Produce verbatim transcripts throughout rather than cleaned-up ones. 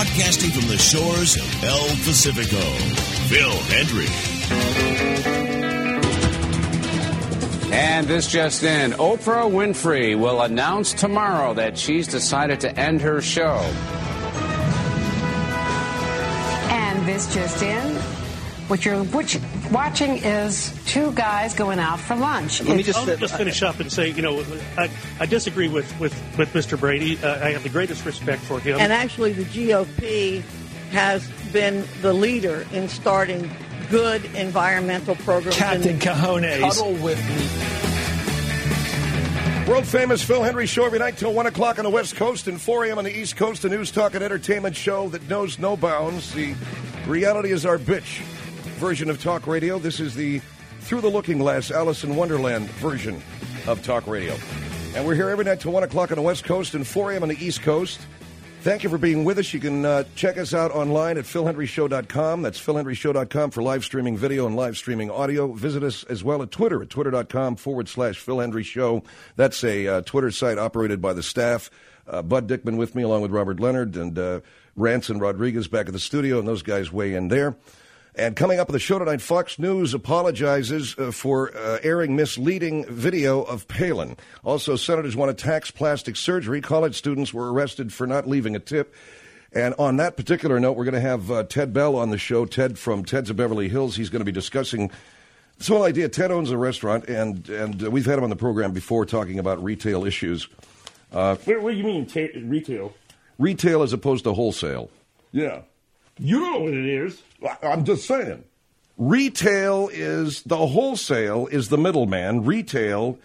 broadcasting from the shores of El Pacifico, Phil Hendrie. And this just in, Oprah Winfrey will announce tomorrow that she's decided to end her show. And this just in, what you're watching is two guys going out for lunch. Let me just, I'll just finish up and say, you know, I, I disagree with, with, with Mister Brady. Uh, I have the greatest respect for him. And actually, the G O P has been the leader in starting good environmental programs. Captain Cajones. Cuddle with me. World famous Phil Hendrie Show every night till one o'clock on the West Coast and four a.m. on the East Coast. A news, talk, and entertainment show that knows no bounds. The reality is our bitch version of talk radio. This is the Through the Looking Glass Alice in Wonderland version of talk radio. And we're here every night till one o'clock on the West Coast and four a.m. on the East Coast. Thank you for being with us. You can uh, check us out online at phil hendrie show dot com. That's phil hendrie show dot com for live streaming video and live streaming audio. Visit us as well at Twitter at twitter.com forward slash Phil Hendrie Show. That's a uh, Twitter site operated by the staff. Uh, Bud Dickman with me along with Robert Leonard and uh, Ranson Rodriguez back at the studio, and those guys weigh in there. And coming up on the show tonight, Fox News apologizes uh, for uh, airing misleading video of Palin. Also, senators want to tax plastic surgery. College students were arrested for not leaving a tip. And on that particular note, we're going to have uh, Ted Bell on the show. Ted from Ted's of Beverly Hills. He's going to be discussing this whole idea. Ted owns a restaurant, and, and uh, we've had him on the program before talking about retail issues. Uh, what, what do you mean, ta- retail? Retail as opposed to wholesale. Yeah. You don't know what it is. I'm just saying. Retail is the wholesale is the middleman. Retail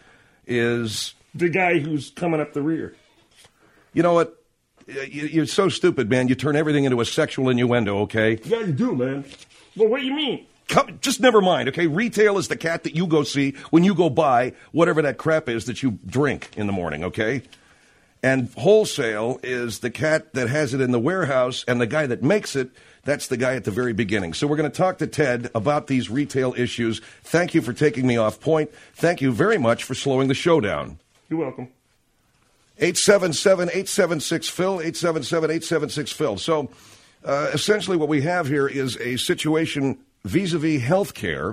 is the guy who's coming up the rear. You know what? You're so stupid, man. You turn everything into a sexual innuendo, okay? Yeah, you do, man. Well, what do you mean? Come, just never mind, okay? Retail is the cat that you go see when you go buy whatever that crap is that you drink in the morning, okay? And wholesale is the cat that has it in the warehouse, and the guy that makes it, that's the guy at the very beginning. So we're going to talk to Ted about these retail issues. Thank you for taking me off point. Thank you very much for slowing the show down. You're welcome. eight seven seven, eight seven six, Phil, eight seven seven, eight seven six, Phil. So uh, essentially what we have here is a situation vis-a-vis health care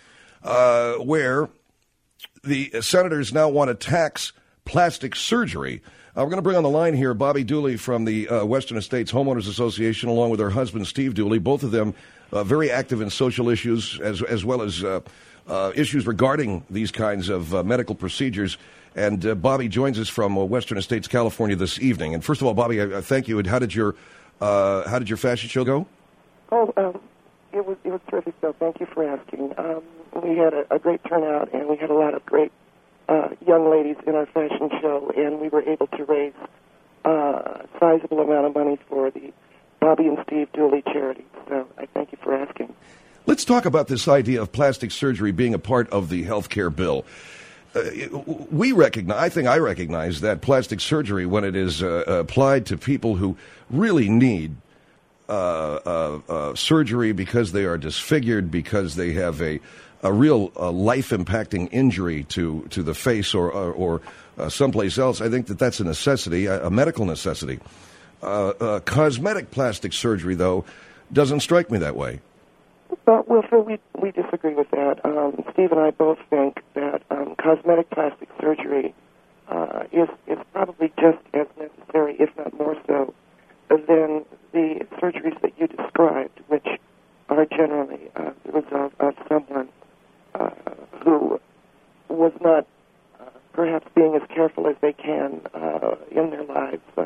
uh, where the senators now want to tax plastic surgery. Uh, we're going to bring on the line here Bobby Dooley from the uh, Western Estates Homeowners Association, along with her husband, Steve Dooley, both of them uh, very active in social issues as, as well as uh, uh, issues regarding these kinds of uh, medical procedures. And uh, Bobby joins us from uh, Western Estates, California this evening. And first of all, Bobby, I, I thank you. And how did your uh, how did your fashion show go? Oh, um, it was it was terrific, so thank you for asking. Um, we had a, a great turnout, and we had a lot of great Uh, young ladies in our fashion show, and we were able to raise uh, a sizable amount of money for the Bobby and Steve Dooley charity. So I thank you for asking. Let's talk about this idea of plastic surgery being a part of the health care bill. Uh, we recognize, I think I recognize that plastic surgery, when it is uh, applied to people who really need uh, uh, uh, surgery because they are disfigured, because they have a a real uh, life-impacting injury to, to the face or or, or uh, someplace else, I think that that's a necessity, a, a medical necessity. Uh, uh, cosmetic plastic surgery, though, doesn't strike me that way. Well, well Phil, we, we disagree with that. Um, Steve and I both think that um, cosmetic plastic surgery uh, is, is probably just as necessary, if not more so, than the surgeries that you described, which are generally uh, the result of someone Uh, who was not uh, perhaps being as careful as they can uh, in their lives. Uh,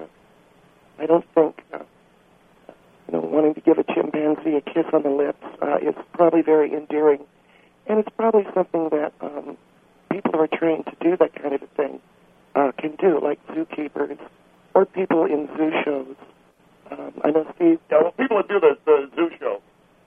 I don't think, uh, you know, wanting to give a chimpanzee a kiss on the lips uh, is probably very endearing, and it's probably something that um, people who are trained to do that kind of a thing uh, can do, like zookeepers or people in zoo shows. Um, I know Steve. Yeah, well, people that do the, the zoo show.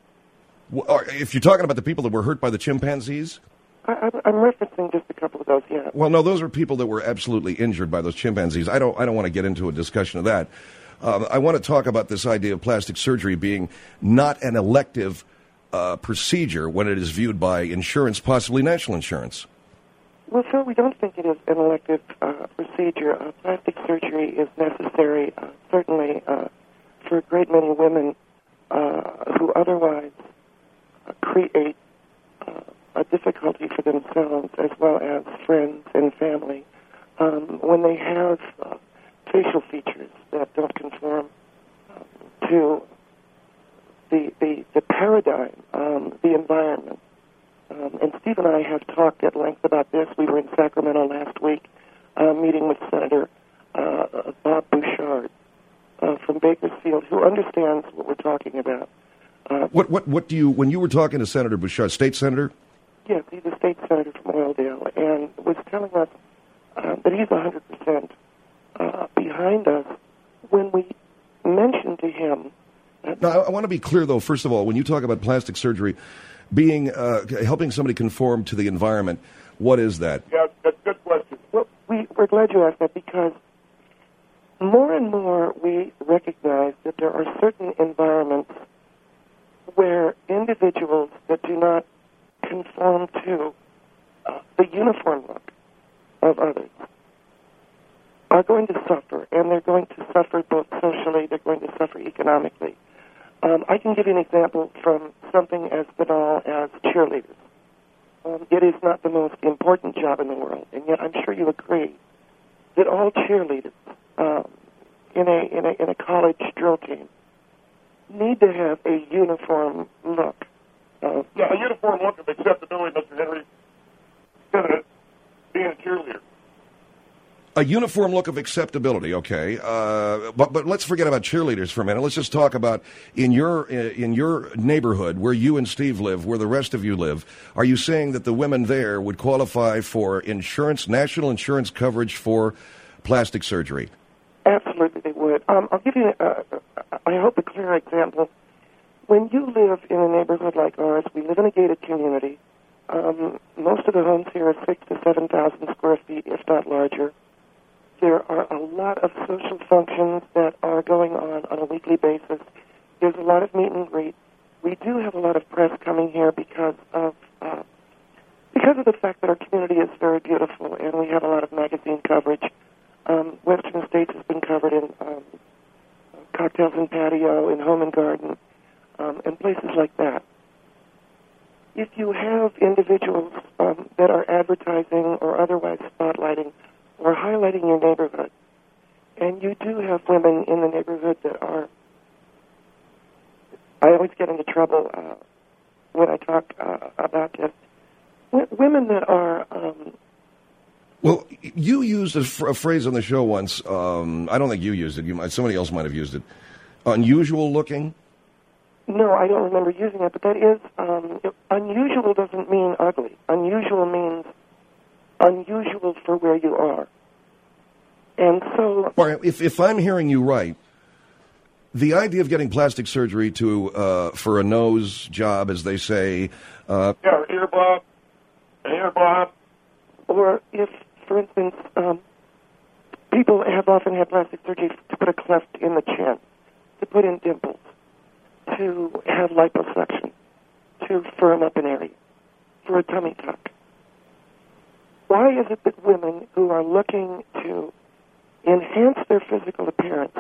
If you're talking about the people that were hurt by the chimpanzees? I, I'm referencing just a couple of those, yeah. Well, no, those are people that were absolutely injured by those chimpanzees. I don't I don't want to get into a discussion of that. Um, I want to talk about this idea of plastic surgery being not an elective uh, procedure when it is viewed by insurance, possibly national insurance. Well, Phil, we don't think it is an elective uh, procedure. Uh, plastic surgery is necessary, uh, certainly, uh, for a great many women uh, who otherwise uh, create uh, a difficulty for themselves as well as friends and family um, when they have uh, facial features that don't conform um, to the, the, the paradigm, um, the environment. Um, and Steve and I have talked at length about this. We were in Sacramento last week uh, meeting with Senator uh, Bob Bouchard uh, from Bakersfield, who understands what we're talking about. Uh, What what what do you when you were talking to Senator Bouchard, state senator? Yes, he's a state senator from Oildale, and was telling us uh, that he's one hundred percent uh, behind us when we mentioned to him. Now, I, I want to be clear, though. First of all, when you talk about plastic surgery, being uh, helping somebody conform to the environment, what is that? Yeah, that's a good question. Well, we, we're glad you asked that because more and more we recognize that there are certain environments where individuals that do not conform to uh, the uniform look of others are going to suffer, and they're going to suffer both socially, they're going to suffer economically. Um, I can give you an example from something as banal as cheerleaders. Um, it is not the most important job in the world, and yet I'm sure you agree that all cheerleaders um, in a in a in a college drill team need to have a uniform look. Uh, Yeah, a uniform look of acceptability, Mister Henry, instead of being a cheerleader. A uniform look of acceptability, okay. Uh, but but let's forget about cheerleaders for a minute. Let's just talk about in your in your neighborhood where you and Steve live, where the rest of you live. Are you saying that the women there would qualify for insurance, national insurance coverage for plastic surgery? Absolutely, they would. Um, I'll give you, uh, I hope, a clear example. When you live in a neighborhood like ours, we live in a gated community. Um, most of the homes here are six to seven thousand square feet, if not larger. There are a lot of social functions that are going on on a weekly basis. There's a lot of meet and greet. We do have a lot of press coming here because of uh, because of the fact that our community is very beautiful, and we have a lot of magazine coverage. Um, Western States has been covered in um, Cocktails and Patio, in Home and Garden, um, and places like that. If you have individuals um, that are advertising or otherwise spotlighting or highlighting your neighborhood, and you do have women in the neighborhood that are, I always get into trouble uh, when I talk uh, about this, w- women that are... Um, Well, you used a, fr- a phrase on the show once. Um, I don't think you used it. You might, somebody else might have used it. Unusual looking? No, I don't remember using it, but that is, um, it, unusual doesn't mean ugly. Unusual means unusual for where you are. And so... All right, if, if I'm hearing you right, the idea of getting plastic surgery to uh, for a nose job, as they say... Uh, Yeah, ear bob, an ear bob. Or if, for instance, um, people have often had plastic surgery to put a cleft in the chin, to put in dimples, to have liposuction, to firm up an area, for a tummy tuck. Why is it that women who are looking to enhance their physical appearance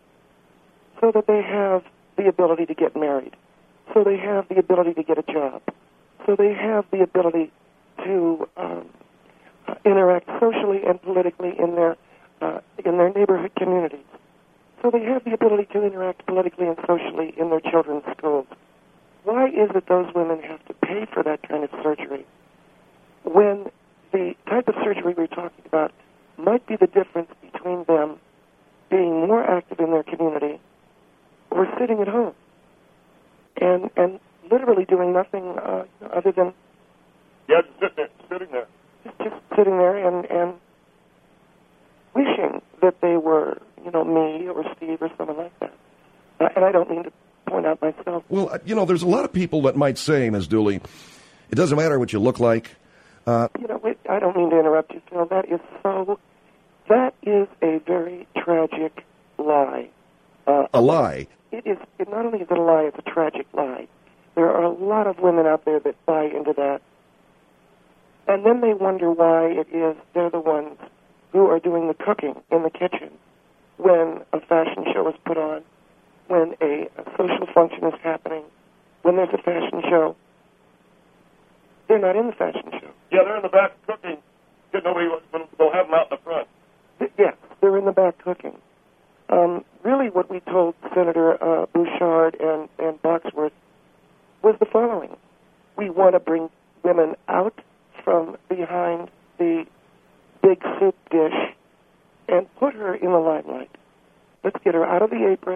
so that they have the ability to get married, so they have the ability to get a job, so they have the ability to um, uh, interact socially and politically in their uh, in their neighborhood communities, so they have the ability to interact politically and socially in their children's schools? Why is it those women have to pay for that kind of surgery when the type of surgery we're talking about might be the difference between them being more active in their community or sitting at home and and literally doing nothing uh, other than Yeah, just sitting there, sitting there. just, just sitting there and, and wishing that they were, you know, me or Steve or someone like that. Uh, and I don't mean to point out myself. well, you know, there's a lot of people that might say, Miz Dooley, it doesn't matter what you look like. Uh, You know, it, I don't mean to interrupt you, Phil. That is so, that is a very tragic lie. Uh, a lie. It is, it not only is it a lie, it's a tragic lie. There are a lot of women out there that buy into that. And then they wonder why it is they're the ones who are doing the cooking in the kitchen when a fashion show is put on, when a, a social function is happening, when there's a fashion show. They're not in the fashion show. Yeah, they're in the back cooking. Nobody will have them out in the front. Yes, they're in the back cooking. Um, really what we told Senator uh, Bouchard and, and Boxworth was the following. We want to bring women out from behind the big soup dish and put her in the limelight. Let's get her out of the apron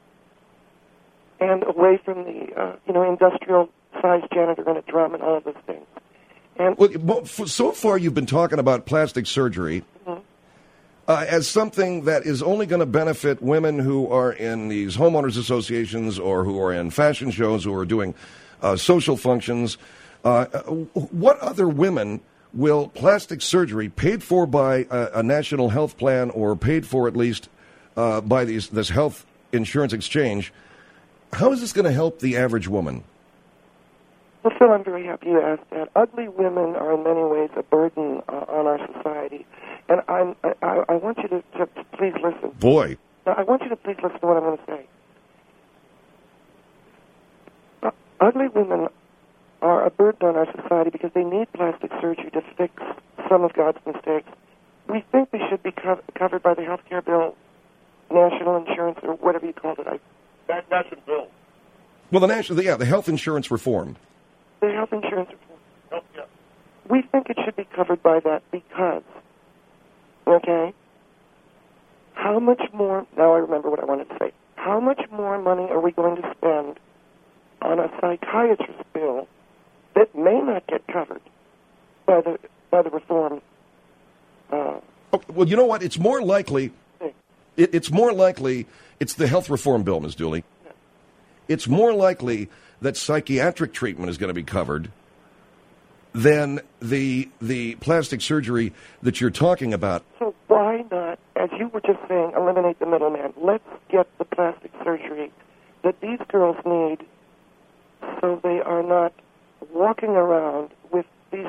and away from the, uh, you know, industrial-sized janitor and a drum and all of those things. And well, so far you've been talking about plastic surgery mm-hmm. uh, as something that is only going to benefit women who are in these homeowners associations or who are in fashion shows, who are doing uh, social functions. Uh, what other women will plastic surgery paid for by a, a national health plan or paid for at least uh, by these, this health insurance exchange, how is this going to help the average woman? Well, Phil, I'm very happy you asked that. Ugly women are in many ways a burden uh, on our society. And I'm, I, I want you to, to please listen. Boy. Now, I want you to please listen to what I'm going to say. Uh, ugly women are a burden on our society because they need plastic surgery to fix some of God's mistakes. We think they should be co- covered by the health care bill, national insurance, or whatever you called it. I, that national bill. Well, the national, yeah, the health insurance reform. The health insurance reform. Oh, yeah. We think it should be covered by that because, okay, how much more, now I remember what I wanted to say, how much more money are we going to spend on a psychiatrist bill that may not get covered by the by the reform? Uh, oh, well, you know what? It's more likely. It, it's more likely. It's the health reform bill, Miz Dooley. Yeah. It's more likely that psychiatric treatment is going to be covered than the the plastic surgery that you're talking about. So why not, as you were just saying, eliminate the middleman? Let's get the plastic surgery that these girls need, so they are not walking around with these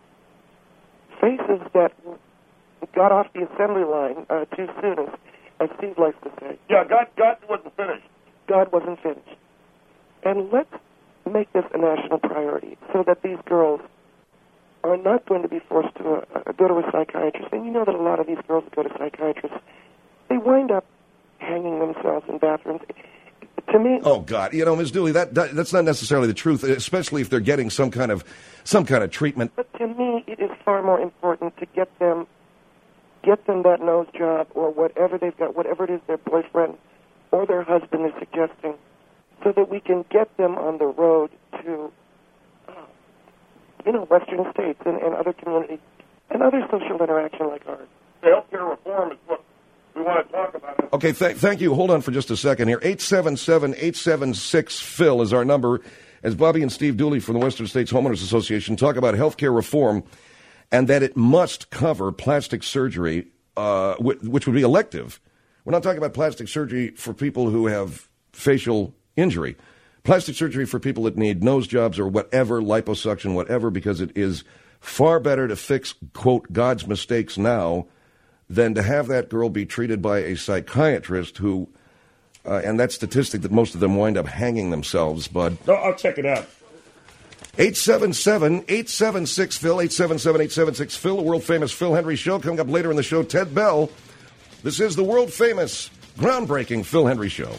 faces that got off the assembly line uh, too soon, as, as Steve likes to say. Yeah, God, God wasn't finished. God wasn't finished. And let's make this a national priority so that these girls are not going to be forced to uh, go to a psychiatrist. And you know that a lot of these girls go to psychiatrists, they wind up hanging themselves in bathrooms. To me, oh God, you know, Miz Dooley, that, that that's not necessarily the truth, especially if they're getting some kind of some kind of treatment. But to me, it is far more important to get them get them that nose job or whatever they've got, whatever it is their boyfriend or their husband is suggesting, so that we can get them on the road to, uh, you know, Western states and, and other communities and other social interaction like ours. The healthcare reform is what we want to talk about. It. Okay, th- thank you. Hold on for just a second here. eight seven seven, eight seven six, Phil is our number. As Bobby and Steve Dooley from the Western States Homeowners Association talk about healthcare reform and that it must cover plastic surgery, uh, w- which would be elective. We're not talking about plastic surgery for people who have facial injury. Plastic surgery for people that need nose jobs or whatever, liposuction, whatever, because it is far better to fix, quote, God's mistakes now than to have that girl be treated by a psychiatrist who, uh, and that statistic that most of them wind up hanging themselves, bud. No, I'll check it out. eight seven seven, eight seven six, Phil, eight seven seven, eight seven six, Phil, the world-famous Phil Hendry Show. Coming up later in the show, Ted Bell. This is the world-famous, groundbreaking Phil Hendry Show.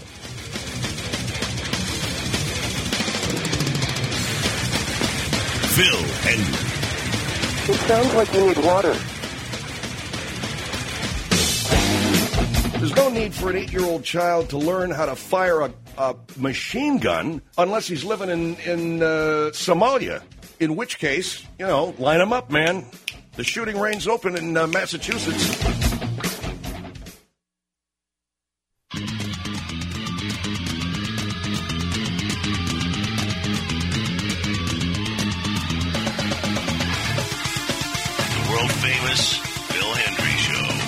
Phil Hendry. It sounds like you need water. There's no need for an eight-year-old child to learn how to fire a, a machine gun unless he's living in, in uh, Somalia, in which case, you know, line him up, man. The shooting range's open in uh, Massachusetts. World-famous Phil Hendry Show.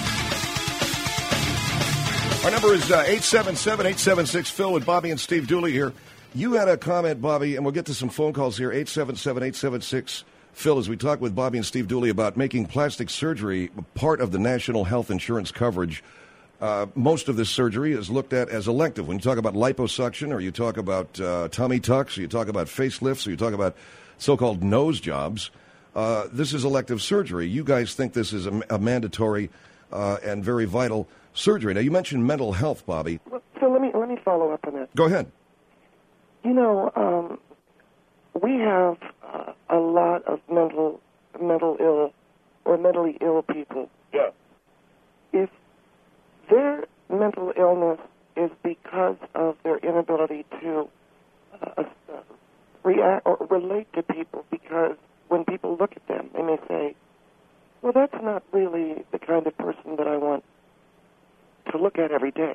Our number is uh, eight seven seven, eight seven six, Phil with Bobby and Steve Dooley here. You had a comment, Bobby, and we'll get to some phone calls here, eight seven seven, eight seven six, Phil, as we talk with Bobby and Steve Dooley about making plastic surgery part of the national health insurance coverage uh, most of this surgery is looked at as elective. When you talk about liposuction, or you talk about uh, tummy tucks, or you talk about facelifts, or you talk about so-called nose jobs, uh, this is elective surgery. You guys think this is a, a mandatory uh, and very vital surgery. Now, you mentioned mental health, Bobby. Well, so let me let me follow up on that. Go ahead. You know, um, we have uh, a lot of mental mental ill or mentally ill people. Yeah. If their mental illness is because of their inability to uh, uh, react or relate to people, because when people look at them, they may say, well, that's not really the kind of person that I want to look at every day.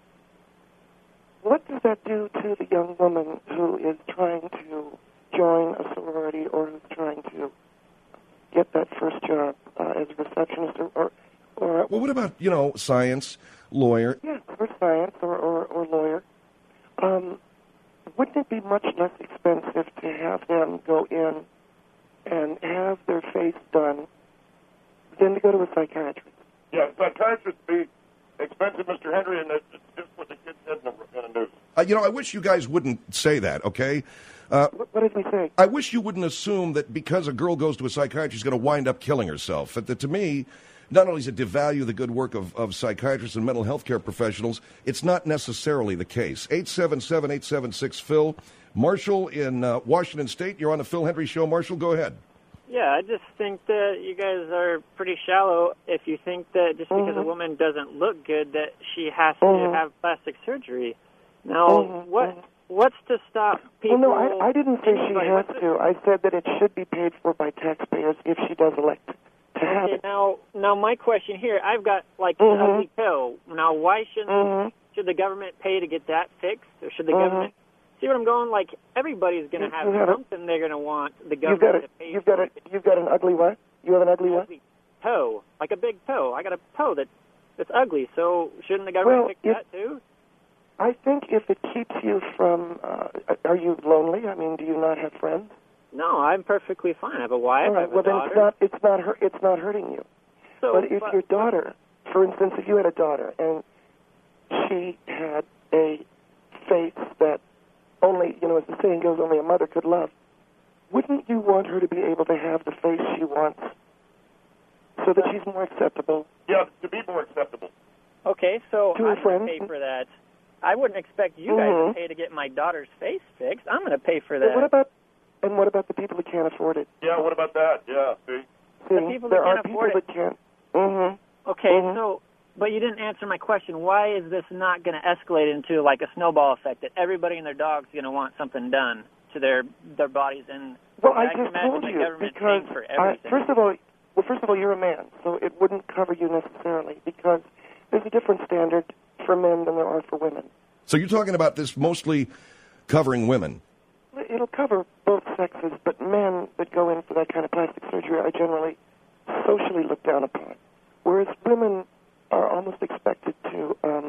What does that do to the young woman who is trying to join a sorority or who's trying to get that first job uh, as a receptionist or, or, or... Well, what about, you know, science, lawyer? Yeah, or science or, or, or lawyer. Um, wouldn't it be much less expensive to have them go in and have their face done than to go to a psychiatrist? Yeah, psychiatrists be expensive, Mister Henry, and it's just what the kids said in the, in the news. Uh, you know, I wish you guys wouldn't say that, okay? Uh, What, what did we say? I wish you wouldn't assume that because a girl goes to a psychiatrist, she's going to wind up killing herself. That, that to me, not only does it devalue the good work of, of psychiatrists and mental health care professionals, it's not necessarily the case. eight seven seven, eight seven six, P H I L. Marshall in uh, Washington State, you're on the Phil Hendry Show. Marshall, go ahead. Yeah, I just think that you guys are pretty shallow if you think that just because Mm-hmm. a woman doesn't look good that she has to Mhm. have plastic surgery. Now, Mhm, what mhm. what's to stop people? Well, no, I, I didn't say she anybody- has what's to. I said that it should be paid for by taxpayers if she does elect to have Okay, it. now, now my question here, I've got like Mhm. an ugly toe. Now, why shouldn't Mhm. should the government pay to get that fixed, or should the Mhm. government? See what I'm going? Like everybody's going to You- have you have a- something they're going to want the You've government got to a, pay you've for. got a, you've got an ugly what? You have an ugly what? Ugly toe, like a big toe. I got a toe that that's ugly. So shouldn't the government Well, fix if- that too? I think if it keeps you from, uh, are you lonely? I mean, do you not have friends? No, I'm perfectly fine. I have a wife. All I right. have a Well, then daughter. it's not, it's not, hurt, it's not hurting you. so, But if your daughter, for instance, if you had a daughter and she had a face that only, you know, as the saying goes, only a mother could love, wouldn't you want her to be able to have the face she wants so that she's more acceptable? Yeah, to be more acceptable. okay, so To her I'm going friends. to pay for that. I wouldn't expect you guys Mhm. to pay to get my daughter's face fixed. I'm going to pay for that. But what about, and what about the people who can't afford it? Yeah, what about that? Yeah, see? See, The people there that are can't people afford that can't. Mm-hmm. Okay, Mhm. so, but you didn't answer my question. Why is this not going to escalate into like a snowball effect that everybody and their dog's going to want something done to their their bodies? And Well, I I can just imagine told the you government because paying for I, everything. first of all, well, first of all, you're a man, so it wouldn't cover you necessarily because there's a different standard for men than there are for women. So you're talking about this mostly covering women. It'll cover both sexes, but men that go in for that kind of plastic surgery are generally socially looked down upon, whereas women are almost expected to um,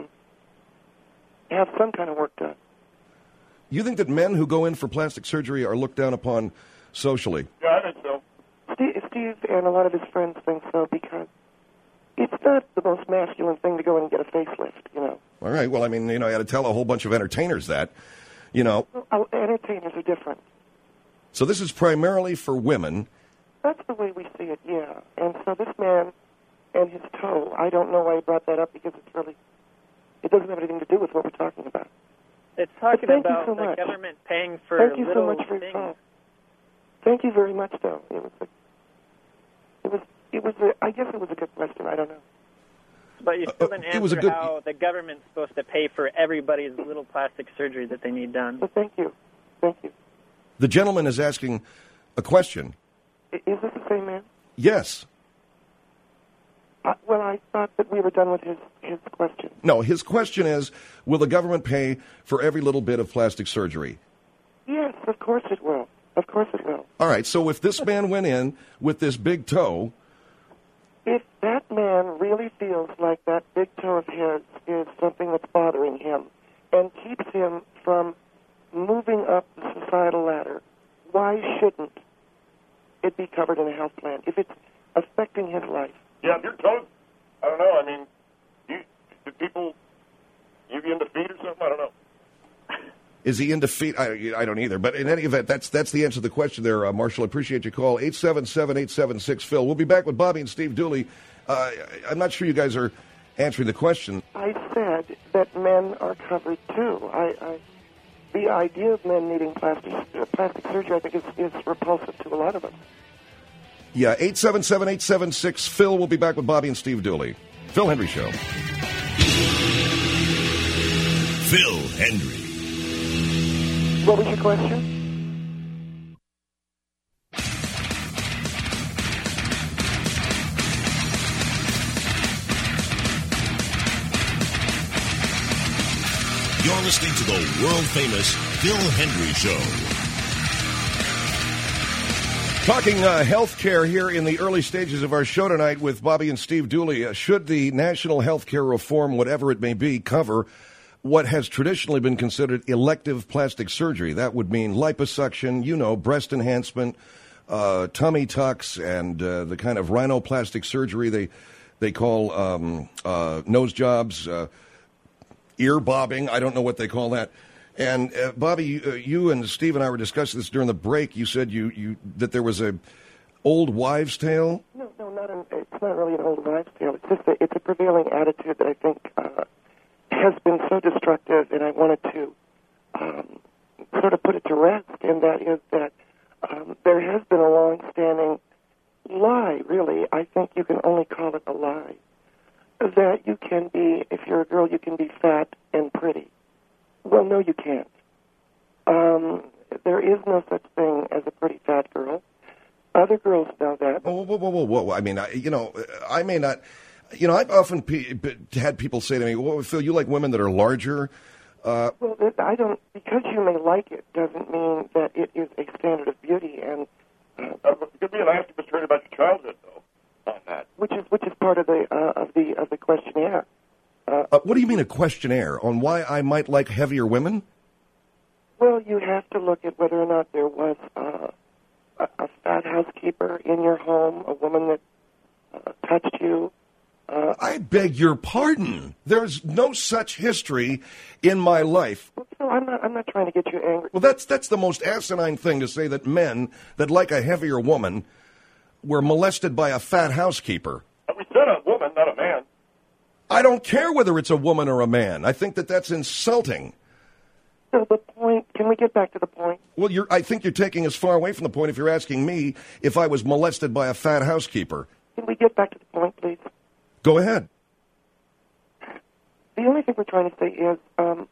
have some kind of work done. You think that men who go in for plastic surgery are looked down upon socially? Yeah, I think so. Steve, Steve and a lot of his friends think so because it's not the most masculine thing to go in and get a facelift, you know. All right, well, I mean, you know, I got to tell a whole bunch of entertainers that, you know. Well, entertainers are different. So this is primarily for women. That's the way we see it, yeah. And so this man and his toe, I don't know why he brought that up because it's really, it doesn't have anything to do with what we're talking about. It's talking But thank you about so the much. government paying for Thank you so little much for your things. call. Thank you very much, though. It was, a, it was, it was. A, I guess it was a good question. I don't know. But you still Uh, didn't it was a answer good- how the government's supposed to pay for everybody's little plastic surgery that they need done. So thank you, thank you. The gentleman is asking a question. I- Is this the same man? Yes. Uh, well, I thought that we were done with his his question. No, his question is, will the government pay for every little bit of plastic surgery? Yes, of course it will. Of course it will. All right, so if this man went in with this big toe, If that man really feels like that big toe of his is something that's bothering him and keeps him from moving up the societal ladder, why shouldn't it be covered in a health plan if it's affecting his life? Yeah, if your toes, I don't know, I mean, you, if people, you be into feet or something? I don't know. Is he into feet? I, I don't either. But in any event, that's that's the answer to the question there, uh, Marshall. I appreciate your call. eight seven seven, eight seven six, Phil. We'll be back with Bobby and Steve Dooley. Uh, I'm not sure you guys are answering the question. I said that men are covered, too. I, I, the idea of men needing plastic, uh, plastic surgery, I think, is, is repulsive to a lot of us. Yeah, eight seven seven, eight seven six, Phil. We'll be back with Bobby and Steve Dooley. Phil Hendrie Show. Phil Hendrie. What was your question? You're listening to the world-famous Phil Hendrie Show. Talking uh, health care here in the early stages of our show tonight with Bobby and Steve Dooley. Uh, should the national health care reform, whatever it may be, cover what has traditionally been considered elective plastic surgery? That would mean liposuction, you know, breast enhancement, uh, tummy tucks, and uh, the kind of rhinoplastic surgery they they call um, uh, nose jobs, uh, ear bobbing. I don't know what they call that. And uh, Bobby, you, uh, you and Steve and I were discussing this during the break. You said you, you that there was a old wives' tale. No, no, not an, it's not really an old wives' tale. It's just a, it's a prevailing attitude that I think uh, has been so destructive, and I wanted to um, sort of put it to rest. And that is that um, there has been a long-standing lie. Really, I think you can only call it a lie. That you can be, if you're a girl, you can be fat and pretty. Well, no, you can't. Um, there is no such thing as a pretty fat girl. Other girls know that. Whoa, whoa, whoa, whoa, whoa! I mean, I, you know, I may not. You know, I've often pe- had people say to me, "Well, Phil, you like women that are larger." Uh, well, I don't. Because you may like it doesn't mean that it is a standard of beauty, and uh, it could be an ask straight about your childhood, though. On that, which is which is part of the uh, of the of the questionnaire. Uh, uh, what do you mean a questionnaire on why I might like heavier women? Well, you have to look at whether or not there was uh, a, a fat housekeeper in your home, a woman that uh, touched you. Uh, I beg your pardon. There's no such history in my life. No, I'm not. I'm not trying to get you angry. Well, that's that's the most asinine thing to say, that men that like a heavier woman were molested by a fat housekeeper. We said a woman, not a man. I don't care whether it's a woman or a man. I think that that's insulting. So the point, can we get back to the point? Well, you're, I think you're taking us far away from the point if you're asking me if I was molested by a fat housekeeper. Can we get back to the point, please? Go ahead. The only thing we're trying to say is, um,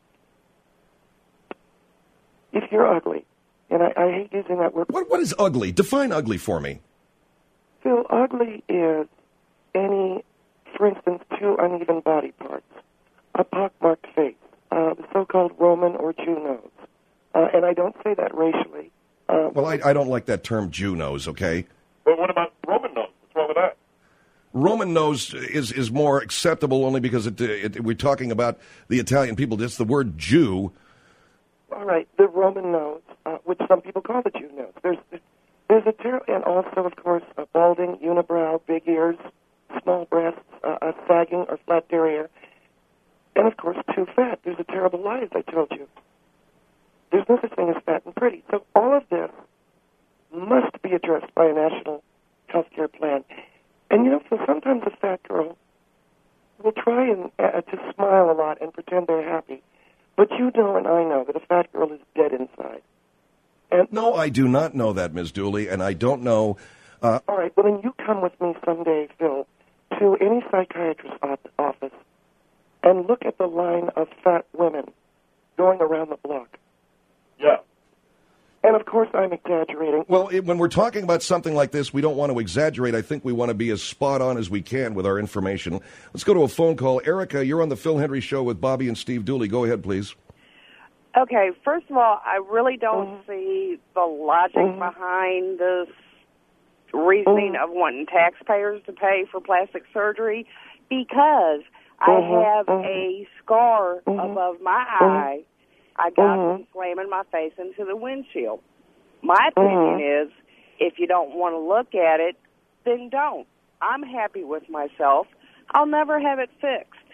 if you're ugly, and I, I hate using that word. What, what is ugly? Define ugly for me. Phil, ugly is any... For instance, two uneven body parts, a pockmarked face, uh, the so-called Roman or Jew nose. Uh, and I don't say that racially. Uh, well, I, I don't like that term Jew nose, okay? Well, what about Roman nose? What's wrong with that? Roman nose is, is more acceptable only because it, it, we're talking about the Italian people. Just the word Jew. All right, the Roman nose, uh, which some people call the Jew nose. There's, there's a ter- and also, of course, a balding, unibrow, big ears, small breasts, uh, a sagging or flat derriere, and of course too fat. There's a terrible lie, as I told you. There's no such thing as fat and pretty. So all of this must be addressed by a national health care plan. And you know, so sometimes a fat girl will try and uh, to smile a lot and pretend they're happy, but you know and I know that a fat girl is dead inside. And no, I do not know that, Miz Dooley, and I don't know. Uh, all right, well then you come with me someday, Phil, to any psychiatrist's office and look at the line of fat women going around the block. Yeah. And, of course, I'm exaggerating. Well, it, when we're talking about something like this, we don't want to exaggerate. I think we want to be as spot on as we can with our information. Let's go to a phone call. Erica, you're on the Phil Hendrie Show with Bobby and Steve Dooley. Go ahead, please. Okay, first of all, I really don't mm-hmm. see the logic mm-hmm. behind this reasoning mm-hmm. of wanting taxpayers to pay for plastic surgery, because mm-hmm. I have mm-hmm. a scar mm-hmm. above my mm-hmm. eye. I got mm-hmm. from slamming my face into the windshield. My opinion mm-hmm. is, if you don't want to look at it, then don't. I'm happy with myself. I'll never have it fixed.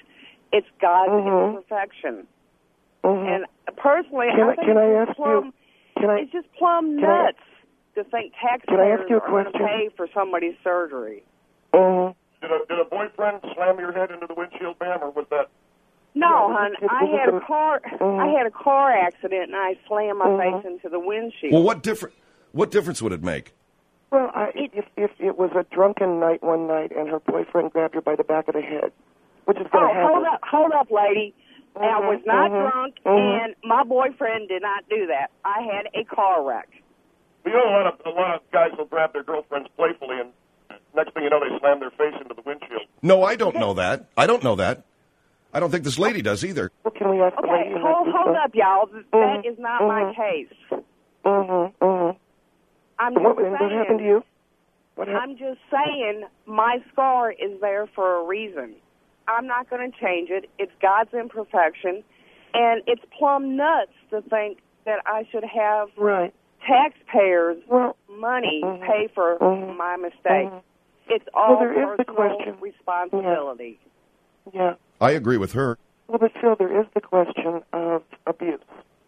It's God's Mhm. imperfection. Mhm. And personally, Can I I- think can I it's ask you- plumb, can I- it's just plumb can I- nuts to think Can I taxpayers ask you a are going to question? pay for somebody's surgery. Mhm. Did a, did a boyfriend slam your head into the windshield, ma'am, or was that? No, Yeah, hon, it- it- I it had a was a- car. Mhm. I had a car accident, and I slammed my Mhm. face into the windshield. Well, what different? What difference would it make? Well, I, if if it was a drunken night one night and her boyfriend grabbed her by the back of the head, which is going Oh, to happen. hold up, hold up, lady. I Mhm, was not mhm, drunk, mhm. and my boyfriend did not do that. I had a car wreck. You know, a lot of a lot of guys will grab their girlfriends playfully, and next thing you know, they slam their face into the windshield. No, I don't know that. I don't know that. I don't think this lady does either. Well, can we ask the Okay, lady? who hold, has hold this up, y'all. That Mhm, is not my mhm. case. Mm-hmm. Mm-hmm. I'm What, just and what happened to saying. you? What happened? I'm just saying my scar is there for a reason. I'm not going to change it. It's God's imperfection, and it's plumb nuts to think that I should have Right. taxpayers' Well, money Mhm. pay for Mhm. my mistake. Mhm. It's all Well, there is the personal question. responsibility. Yeah. I agree with her. Well, but Phil, there is the question of abuse.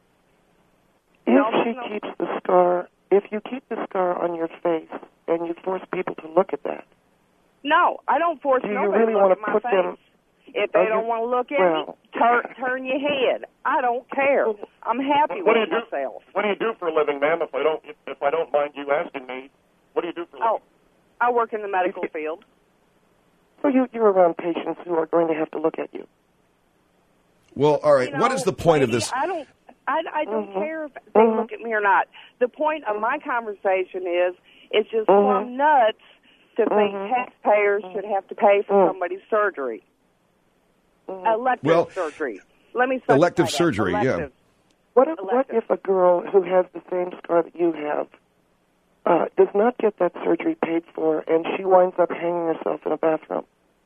No, If she no. keeps the scar, if you keep the scar on your face and you force people to look at that, No, I don't force Do you nobody really to wanna look at my put face. them- If they Oh, don't you- want to look at well- me, turn turn your head. I don't care. I'm happy What do with you do? myself. What do you do for a living, ma'am? If I don't, if, if I don't mind you asking me, what do you do for a living? Oh, I work in the medical field. so you, you're around patients who are going to have to look at you. Well, all right. You what know, is the point of lady, this? I don't. I, I don't Mhm. care if they Mhm. look at me or not. The point of my conversation is, it's just Mhm. plumb nuts to think Mhm. taxpayers should have to pay for Mhm. somebody's surgery, Mhm. elective Well, surgery. Let me specify elective that. surgery, yeah. Elective. What if, what Elective. if a girl who has the same scar that you have uh, does not get that surgery paid for, and she winds up hanging herself in a bathroom?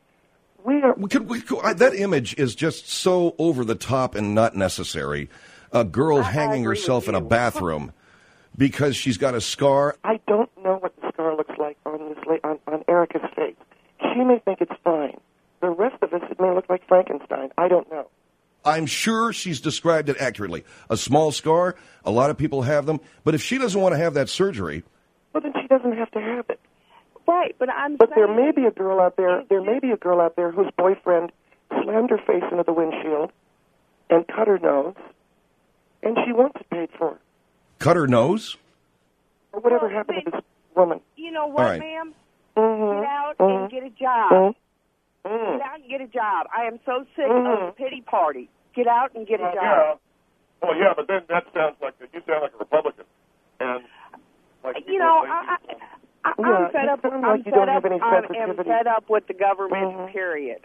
We are. We could, we could, I, that image is just so over the top and not necessary. A girl I- I hanging agree herself with in a you. bathroom because she's got a scar. I don't know what the scar looks like on this la- on, on Erica's face. She may think it's fine. The rest of us, it may look like Frankenstein. I don't know. I'm sure she's described it accurately. A small scar, a lot of people have them. But if she doesn't want to have that surgery, Well, then she doesn't have to have it. Right, but I'm But there saying, may be a girl out there. There may be a girl out there whose boyfriend slammed her face into the windshield and cut her nose, and she wants it paid for, cut her nose. or whatever Well, happened to then- this woman. you know what, All right. ma'am? Mm-hmm. Get out Mhm. and get a job. Mm-hmm. Get out and get a job. I am so sick Mhm. of the pity party. Get out and get a Well, job. yeah. Well, yeah, but then that sounds like you sound like a Republican, and like You people know, think- I, I, I, Yeah, I'm fed you up. sound I'm like you fed don't up. have any I am sensitivity. fed up with the government. Mhm. Period.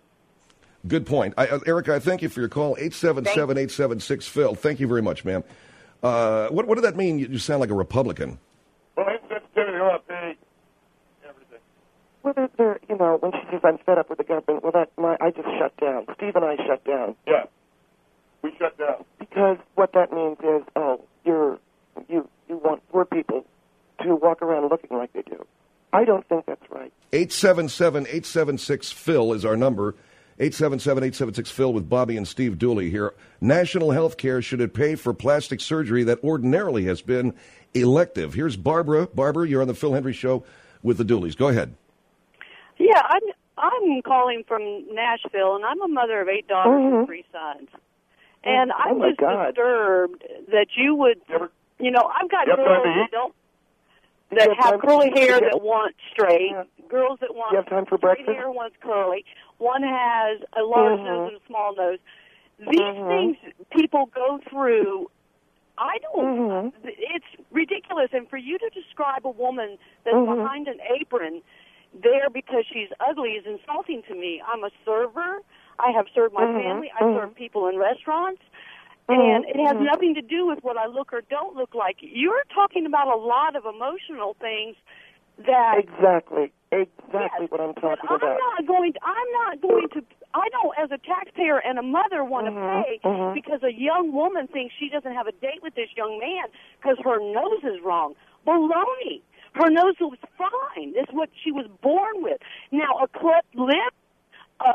Good point. I, uh, Erica, I thank you for your call. eight seven seven, eight seven six, Phil. Thank you very much, ma'am. Uh, what, what did that mean? You, you sound like a Republican. well, insensitivity on pay everything. Well, they're, they're, you know, when she says I'm fed up with the government, well, that my I just shut down. Steve and I shut down Yeah, we shut down. because what that means is, oh, you're you you want poor people to walk around looking like they do. I don't think that's right. eight seven seven, eight seven six, Phil is our number. eight seven seven, eight seven six, Phil with Bobby and Steve Dooley here. National health care, should it pay for plastic surgery that ordinarily has been elective? Here's Barbara. Barbara, you're on the Phil Hendry Show with the Dooleys. Go ahead. Yeah, I'm I'm calling from Nashville, and I'm a mother of eight daughters Mhm. and three sons. And Oh, I'm my just God. disturbed that you would, You ever- you know, I've got You have girls time to that eat? don't Do that you have time to- curly hair do you- that want straight, Yeah. girls that want you have time for straight breakfast? hair, one's curly. One has a large Mhm. nose and a small nose. These Mhm. things people go through. I don't. Mhm. It's ridiculous. And for you to describe a woman that's Mhm. behind an apron there because she's ugly is insulting to me. I'm a server. I have served my Mhm. family. I Mhm. serve people in restaurants. Mhm. And it has Mhm. nothing to do with what I look or don't look like. You're talking about a lot of emotional things that Exactly. Exactly Yes, what I'm but talking I'm about. not going to, I'm not going to, I don't, as a taxpayer and a mother, want to Mhm, pay mhm. because a young woman thinks she doesn't have a date with this young man because her nose is wrong. Baloney. Her nose was fine. That's what she was born with. Now, a cleft lip, uh, a, a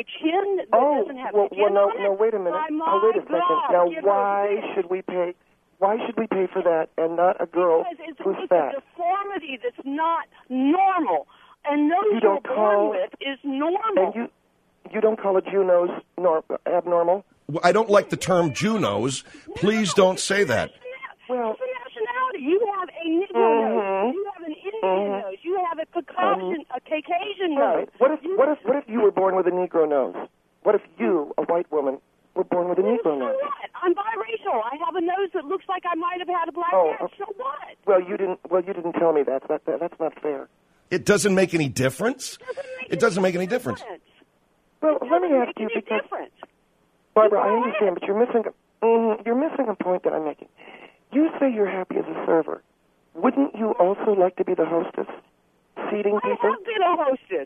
a chin that Oh, doesn't have well, skin well, no, on it? no, wait a minute. By my Oh, wait a second. God, Now, give her why this. should we pay? Why should we pay for that and not a girl Because it's, who's it's fat? a deformity that's not normal, and those You you're don't born call- with is normal. And you, you don't call a Jew nose nor, abnormal? Well, I don't like the term Jew nose. Please don't say that. Well, it's a nationality. You have a Negro Mhm. nose. You have an Indian Mhm. nose. You have a Caucasian, a Caucasian All nose. right. What if You- what if what if you were born with a Negro nose? What if you, a white woman, were born with a Well, Negro so nose? what? I'm biracial. I have a nose that looks like I might have had a black Oh, dad. okay. So what? Well, you didn't. Well, you didn't tell me that. That, that that's not fair. It doesn't make any difference. It doesn't make any difference. Well, let me ask Make you any because difference. Barbara, I understand, but you're missing. A, mm, you're missing a point that I'm making. You say you're happy as a server. Wouldn't you also like to be the hostess, seating I people? have been a hostess.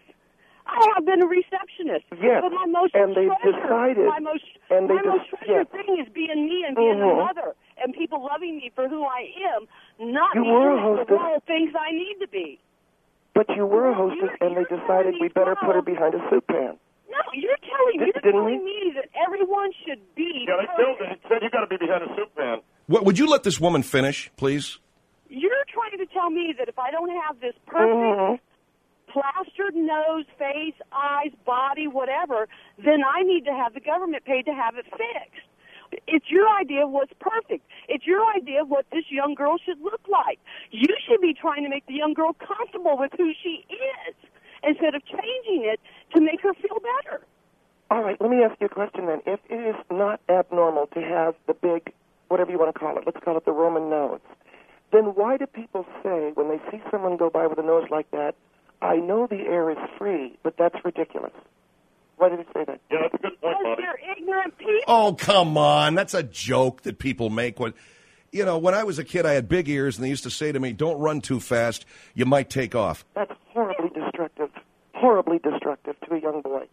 I have been a receptionist. Yes, But my most and they've treasured, decided- my most, and they my most dec- treasured yes. thing is being me and being Mhm. a mother and people loving me for who I am, not You me were a doing the hostess. role things I need to be. But you were a Well, hostess, you're- and they you're decided telling we me better put her twelve. behind a soup pan. No, you're telling Did- you're didn't telling we? me that everyone should be. Yeah, they perfect. killed it. He said you got to be behind a soup pan. What, would you let this woman finish, please? You're trying to tell me that if I don't have this perfect Mhm. plastered nose, face, eyes, body, whatever, then I need to have the government paid to have it fixed. It's your idea of what's perfect. It's your idea of what this young girl should look like. You should be trying to make the young girl comfortable with who she is instead of changing it to make her feel better. All right, let me ask you a question then. If it is not abnormal to have the big, whatever you want to call it, let's call it the Roman nose, then why do people say when they see someone go by with a nose like that, I know the air is free, but that's ridiculous? Why did they say that? Yeah, that's a good point, Because buddy. they're ignorant people. Oh, come on. That's a joke that people make. When, you know, when I was a kid, I had big ears, and they used to say to me, don't run too fast. You might take off. That's horribly destructive, horribly destructive to a young boy.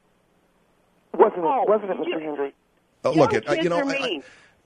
Wasn't it, Oh, wasn't it, Mister you- Henry? Uh, Young look, it, uh, kids you know, are I- I- mean.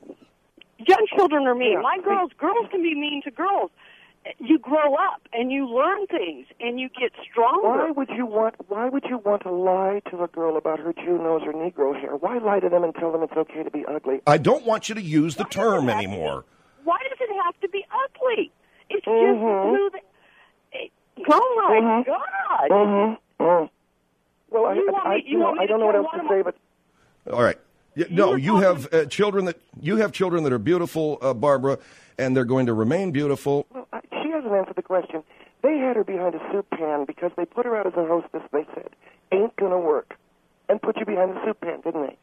Young children are mean. Yeah. My girls, girls can be mean to girls. You grow up and you learn things and you get stronger. Why would you want? Why would you want to lie to a girl about her Jew nose or Negro hair? Why lie to them and tell them it's okay to be ugly? I don't want you to use the Why does term it have to anymore. be- Why does it have to be ugly? It's Mhm. just who they. It, oh my Mhm. God! Mm-hmm. Mm. Well, I, You want I, me- you you know, want me I to don't know what tell else to one say, of but All right. Y- No, you have uh, children that you have children that are beautiful, uh, Barbara, and they're going to remain beautiful. well, I, she hasn't answered the question. They had her behind a soup pan because they put her out as a hostess. They said, "Ain't gonna work," and put you behind the soup pan, didn't they?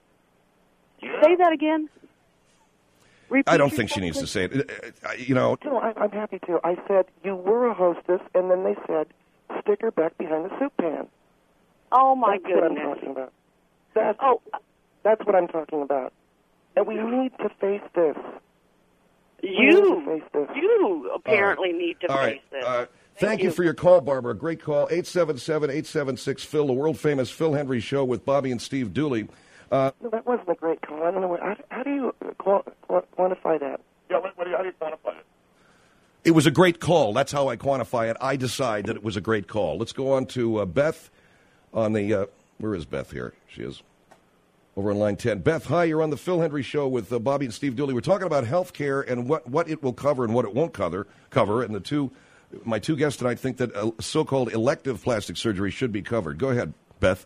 Say that again. Repeat I don't think she yourself, needs to say it. Uh, uh, You know, No, I, I'm happy to. I said you were a hostess, and then they said, "Stick her back behind the soup pan." Oh my That's what I'm goodness! talking about. That's Oh, that's what I'm talking about. And we need to face this. We need you, to face this. you apparently need to all face right. this. Uh, thank you for your call, Barbara. Great call. eight seven seven, eight seven six, Phil, the world-famous Phil Henry Show with Bobby and Steve Dooley. Uh, No, that wasn't a great call. I don't know. What, how, how do you qual- qual- quantify that? Yeah, what, what do you, how do you quantify it? It was a great call. That's how I quantify it. I decide that it was a great call. Let's go on to uh, Beth on the, uh, where is Beth here? She is over on line ten. Beth, hi, you're on the Phil Henry Show with uh, Bobby and Steve Dooley. We're talking about health care and what, what it will cover and what it won't cover. cover. And the two, my two guests tonight think that uh, so-called elective plastic surgery should be covered. Go ahead, Beth.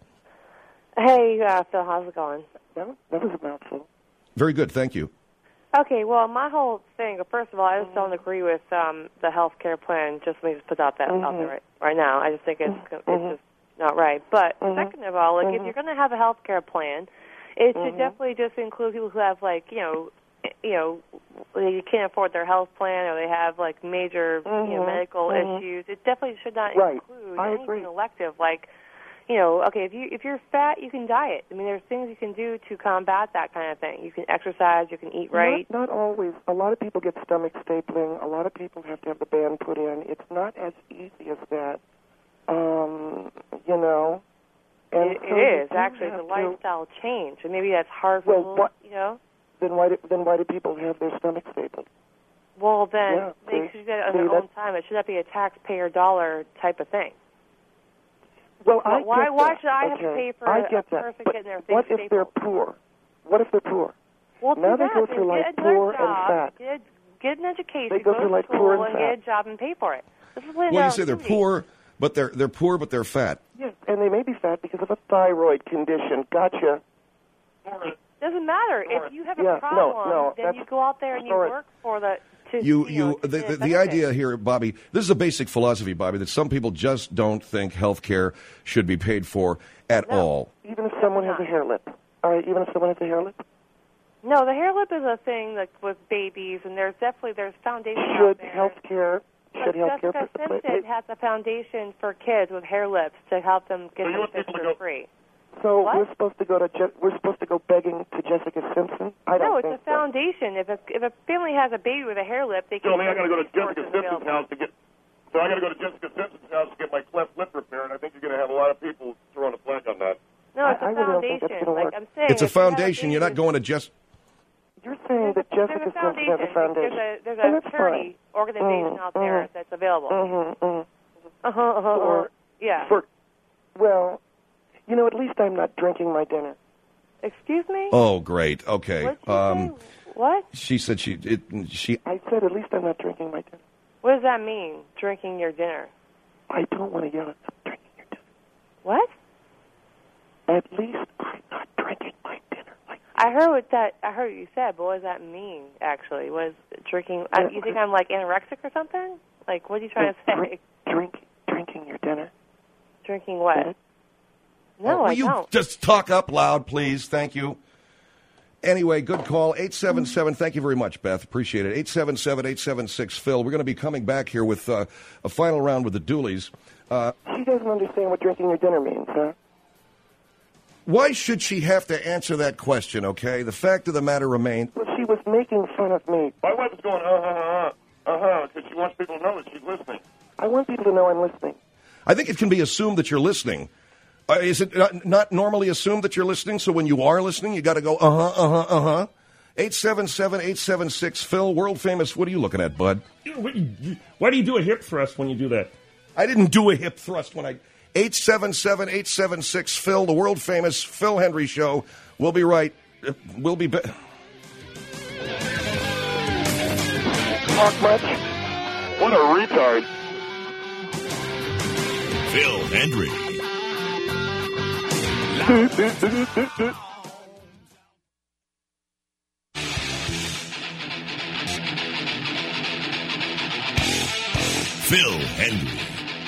Hey, uh, Phil, how's it going? That, that was a mouthful. Very good, thank you. Okay, well, my whole thing, first of all, I just don't agree with um, the health care plan. Just let me just put out that out there right, right now. I just think it's it's just not right. But second of all, like if you're going to have a health care plan, it should definitely just include people who have like you know, you know, they can't afford their health plan or they have like major you know medical mhm. issues. It definitely should not Right. include I anything agree. elective like. You know, okay, if you if you're fat, you can diet. I mean, there's things you can do to combat that kind of thing. You can exercise, you can eat right. Not, not always. A lot of people get stomach stapling. A lot of people have to have the band put in. It's not as easy as that. Um, you know. And It, so it you is do actually it's have a to- lifestyle change, and maybe that's hard for Well, people, what- you know. Then why do, then why do people have their stomach stapled? Well, then Yeah, they see, should get it on see, their own that's- time. It should not be a taxpayer dollar type of thing. Well, I why get why that. should I have to Okay. pay for I a, get a that. person But getting their what face if they're poor? What if they're poor? Well, now do they that. go through Then life get another poor and job, fat. Get, get an education, They go to through life school, poor and and fat. get a job and pay for it. This is what Well, you it say they're is. poor, but they're they're poor, but they're fat. Yes, and they may be fat because of a thyroid condition. Gotcha. Doesn't matter. If you have a Yeah, no, problem, no, then that's- you go out there and you sorry. work for the. To, You, you, know, you, to the, get the, the benefits. idea here, Bobby, this is a basic philosophy, Bobby, that some people just don't think health care should be paid for at all. Even if someone has a hair lip. All right, even if someone has a hair lip. No, the hair lip is a thing like with babies, and there's definitely there's foundation out Should there. health care, should But health care Jessica Simpson has a foundation for kids with hair lips to help them get them fixed for free. So What? we're supposed to go to Je- we're supposed to go begging to Jessica Simpson? I don't No, it's think a foundation. If a if a family has a baby with a hair lip, they can. Tell me I got to go to get Jessica Simpson's house to get. So I got to go to Jessica Simpson's house to get my cleft lip repaired. I think you're going to have a lot of people throwing a flag on that. No, it's a I- I really don't think that's foundation. gonna Like work. I'm saying, It's a if you have foundation. You're not going to just. You're saying that There's Jessica a Simpson has foundation. a foundation. There's a there's Oh, a that's charity fine. organization Mhm, out there mhm. that's available. Mm-hmm, mm-hmm. Uh-huh, uh-huh, uh-huh. For, Yeah. For, well, you know, at least I'm not drinking my dinner. Excuse me? Oh, great. Okay. What'd you Um, What? she said she. It, she. I said at least I'm not drinking my dinner. What does that mean? Drinking your dinner? I don't want to yell at them drinking your dinner. What? At least I'm not drinking my dinner. Like, I heard what that. I heard what you said, but what does that mean? Actually, was drinking? Uh, you think I'm like anorexic or something? Like, what are you trying to say? drink, drink, drinking your dinner. Drinking what? Get it? No, Will I you don't. just talk up loud, please? Thank you. Anyway, good call. eight seven seven, thank you very much, Beth. Appreciate it. eight seven seven, eight seven six, Phil. We're going to be coming back here with uh, a final round with the Dooleys. Uh, She doesn't understand what drinking your dinner means, huh? why should she have to answer that question, okay? The fact of the matter remains. Well, she was making fun of me. My wife is going, uh-huh, uh-huh, uh-huh, because she wants people to know that she's listening. I want people to know I'm listening. I think it can be assumed that you're listening. Uh, is it not, not normally assumed that you're listening? So when you are listening, you got to go, uh-huh, uh-huh, uh-huh. eight seven seven, eight seven six, Phil, world famous. What are you looking at, bud? Why do you do a hip thrust when you do that? I didn't do a hip thrust when I... eight seven seven, eight seven six, Phil, the world famous Phil Hendry Show. We'll be right. Uh, We'll be back. Talk much? What a retard. Phil Hendry. Phil Hendry.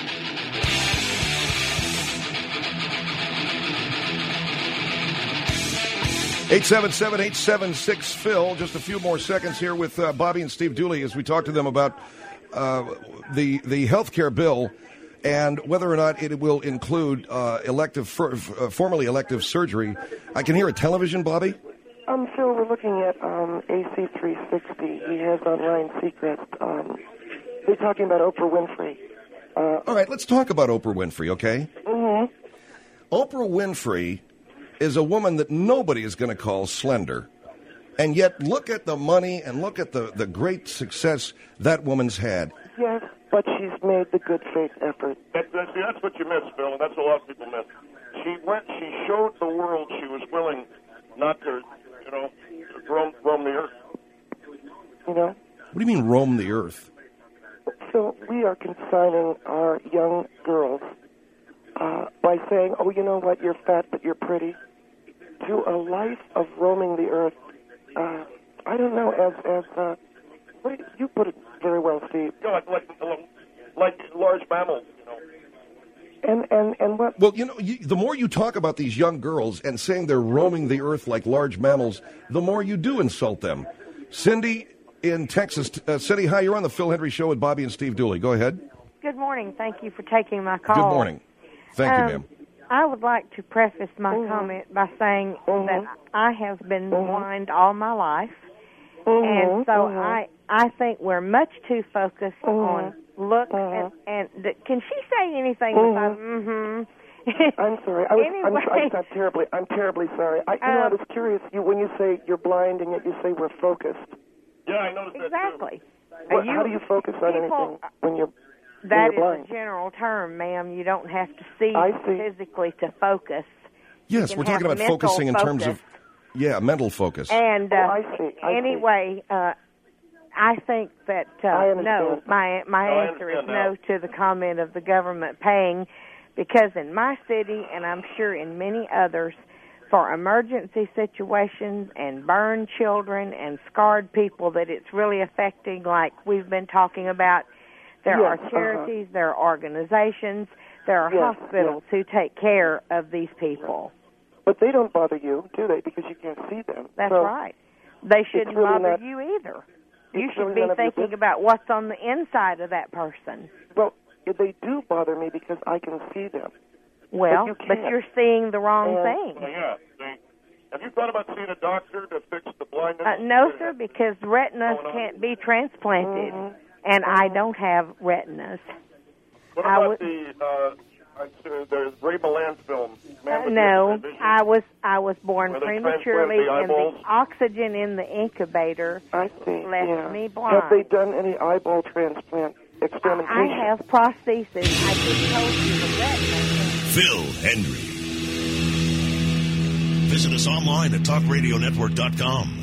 eight seven seven, eight seven six, Phil. Just a few more seconds here with uh, Bobby and Steve Dooley as we talk to them about uh, the the health care bill and whether or not it will include uh, elective, for, uh, formerly elective surgery. I can hear a television, Bobby. Um, Phil, we're looking at um, A C three sixty. He has on Ryan Seacrest. Um, they're talking about Oprah Winfrey. Uh, All right, let's talk about Oprah Winfrey, okay? Mm-hmm. Oprah Winfrey is a woman that nobody is going to call slender. And yet, look at the money and look at the, the great success that woman's had. Yes, but she's made the good faith effort. That, that, see, that's what you miss, Phil, and that's what a lot of people miss. She went, she showed the world she was willing not to, you know, roam, roam the earth. You know? What do you mean, roam the earth? So we are consigning our young girls uh, by saying, oh, you know what, you're fat, but you're pretty, to a life of roaming the earth. Uh, I don't know, as, as uh, what do you, you put it very well, Steve. You know, like, like, like large mammals, you know. And, and, and what? Well, you know, you, the more you talk about these young girls and saying they're roaming the earth like large mammals, the more you do insult them. Cindy in Texas. Uh, Cindy, hi, you're on the Phil Hendry Show with Bobby and Steve Dooley. Go ahead. Good morning. Thank you for taking my call. Good morning. Thank you, Um, ma'am. I would like to preface my Mm-hmm. comment by saying that I have been Mm-hmm. blind all my life, Mm-hmm. and so Mhm. I I think we're much too focused Mm-hmm. on looks and and th- can she say anything without mm-hmm? I'm sorry. I was, Anyway. I'm, I'm terribly. I'm terribly sorry. I, you know, I Um, was curious. You when you say you're blind and yet you say we're focused. Yeah, I noticed that Exactly. too. What, You- how do you focus on people- anything when you're? that you're is blind. a general term, ma'am. You don't have to see, I see. physically to focus. Yes, You we're can talking have about mental focusing in terms focus. of, yeah, mental focus. And uh, Oh, I see. I see. anyway, uh, I think that uh, I understand. no. My my No, I answer is understand no to the comment of the government paying, because in my city, and I'm sure in many others, for emergency situations and burned children and scarred people that it's really affecting, like we've been talking about, there Yes, are uh-huh. charities, there are organizations, there are Yes, hospitals who take care of these people. But they don't bother you, do they? Because you can't see them. That's So right. They shouldn't really bother not- you either. You it's should really be none of your thinking business. about what's on the inside of that person. Well, they do bother me because I can see them. Well, you but, can't. you're seeing the wrong And- thing. Well, yeah. See, have you thought about seeing a doctor to fix the blindness? Uh, no, sir, because retinas Going on? can't be transplanted, Mhm. and I don't have retinas. What I about would- the uh, uh, the Ray Milland film? Man Uh, with no, Vision? I was I was born Where they prematurely, transplant the and the eyeballs? oxygen in the incubator I see. left yeah. me blind. Have they done any eyeball transplant experimentation? I have prosthesis. I just told you the retina. Phil Hendry. Visit us online at talk radio network dot com.